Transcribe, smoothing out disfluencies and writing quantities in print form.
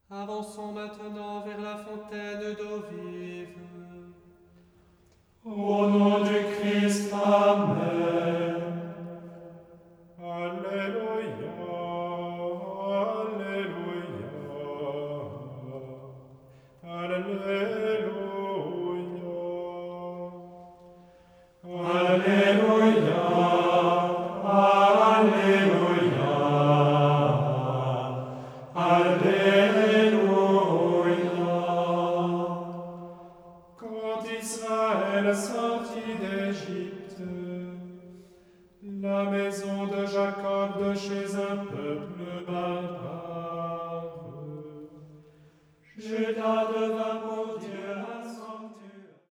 Avançons maintenant vers la fontaine d'eau vive. Au nom du Christ, Amen. Alléluia, Alléluia, Alléluia. Alléluia, Alléluia, Alléluia. Quand Israël sortit d'Égypte, la maison de Jacob de chez un peuple barbare, Judas devint